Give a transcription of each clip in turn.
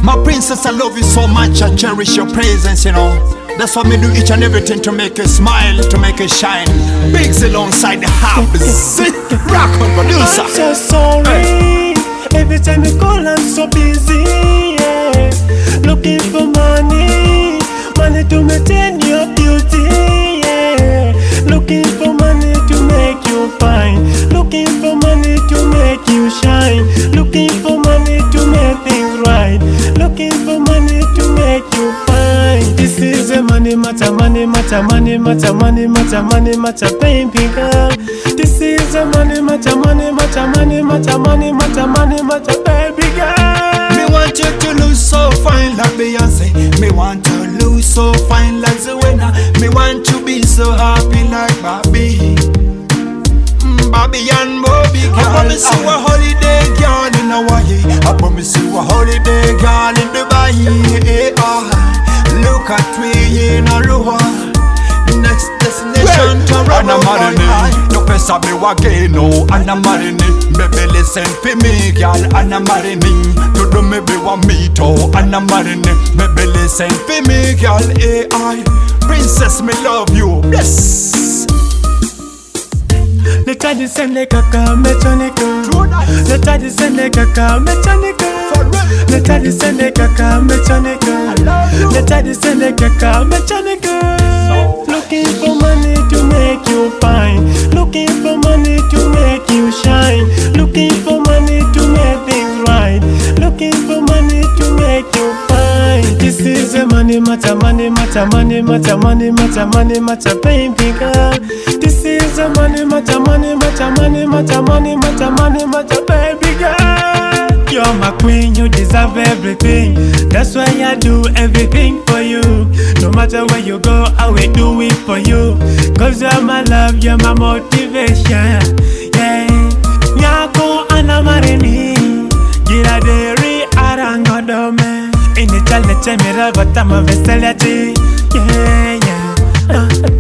My princess, I love you so much, I cherish your presence, you know. That's why me do each and everything to make you smile, to make you shine. Bigs alongside the hubs. Rock on producer. I'm so sorry. Every time you call, I'm so busy. Yeah. Looking for money, money to maintain your beauty. Yeah. Looking for money to make you fine. Looking for money to make you shine. Looking for money to make things right. Looking for money to make you fine. This is a money matter, money matter, money matter, money matter, money matter, baby girl. This is a money matter, money matter, money matter, money matter, money matter, baby girl. Me want you to look so fine like Beyonce. Me want to look so fine like Zoena. Me want to be so happy like Bobby. Bobby and Bobby girl. I promise you a holiday girl in Hawaii. I promise you a holiday girl in Dubai. Look at we in Aruba. Next destination Toronto. And I'm marrying. No pesa me wageno. And I'm marrying. Baby listen for me girl. And I'm marrying. You do me be one me too. And I'm marrying. Baby listen for me girl. AI princess me love you. Yes. Le try to send the kaka mechanical. Le try to send the kaka mechanical. Le try to send the kaka mechanical. Le try to send the kaka mechanical. Looking for money to make you fine. Looking for money to make you shine. Looking for money to make things right. Looking for money to make you fine. This is a money matter, money matter, money matter, money matter, money matter, baby girl. This is a money matter, money matter, money matter, money matter, money matter, baby girl. You're my queen, you deserve everything. That's why I do everything for you. No matter where you go, I will do it for you. Cause you're my love, you're my motivation. Yeah. Nyako anamarini gira deri arangodome. Ini chale chemira batama veselati. Yeah, yeah.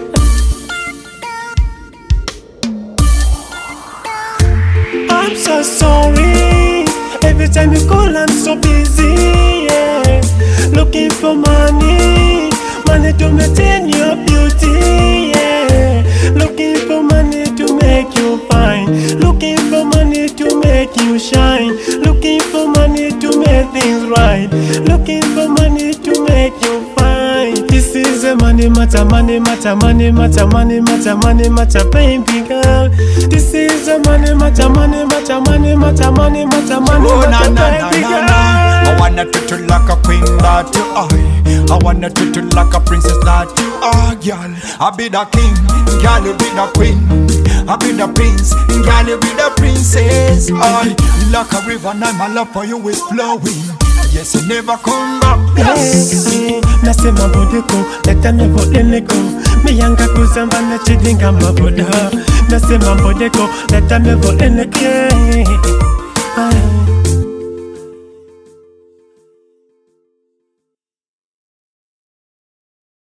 I'm so sorry. Every time you call, I'm so busy. Yeah. Looking for money, money to maintain your beauty. Yeah. Looking for money to make you fine. Looking for money to make you shine. Looking for money to make things right. Looking for money to make you fine. This is a money matter, money matter, money matter, money matter, money matter, baby girl. This is a money matter, money matter, money matter, money matter, money matter, baby girl. I wanna treat you like a queen that you are. I wanna treat you like a princess that you are, girl. I be the king, girl you be the queen. I be the prince, girl you be the princess. I like a river, now my love for you is flowing. Yes, you never come back. Yes. Nasema bodeko, leta me vodeneko. Me yanga kuzamba na chidinga maboda. Nasema bodeko, leta me vodeneko.